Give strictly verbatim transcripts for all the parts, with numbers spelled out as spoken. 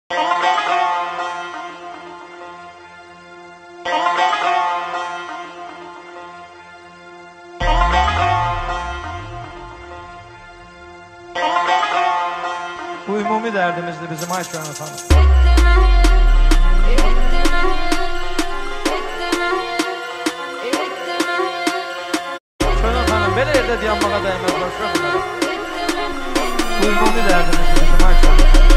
Bu ümumi derdimizdi bizim Ayşe Hanım efendim. Şöyle hanım, böyle yerde dayanmağa değmez başka. Bu ümumi derdimizdi bizim Ayşe Hanım efendim.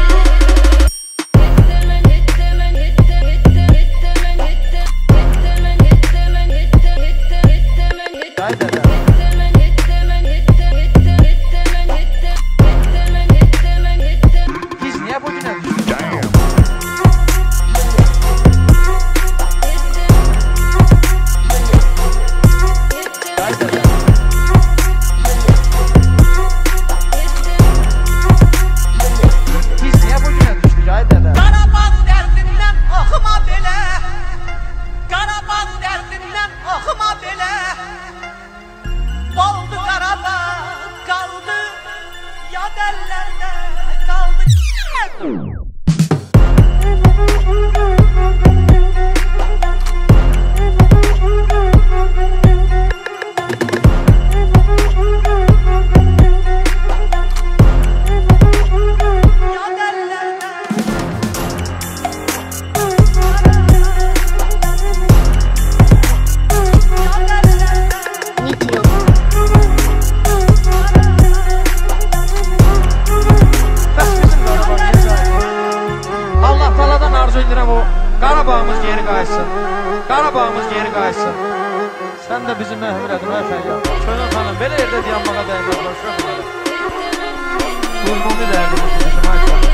Qarabağımız geri qayıtsın. Qarabağımız geri qayıtsın. Sən də bizim məhvir edin, əfəyyat. Şöyle hanım, belə yerdə dayanmağa değmez başqa. Bu ümumi dərdimiz bizim Ayşe Hanım.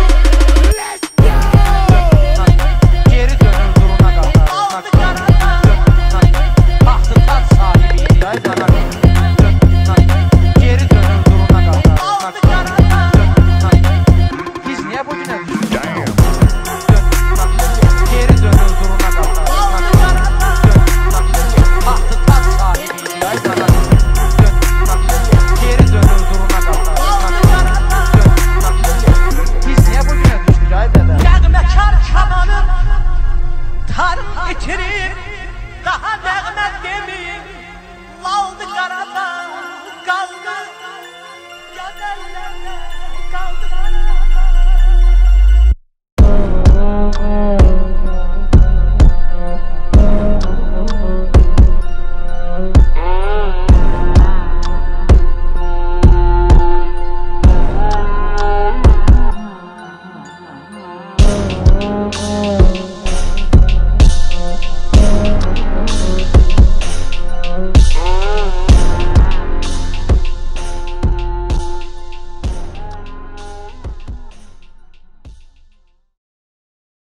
Geri dönür duruna qatar. Taxtı taç sahibiydi. Geri dönür duruna qatar. Biz niyə bu günə düşdük? Oh,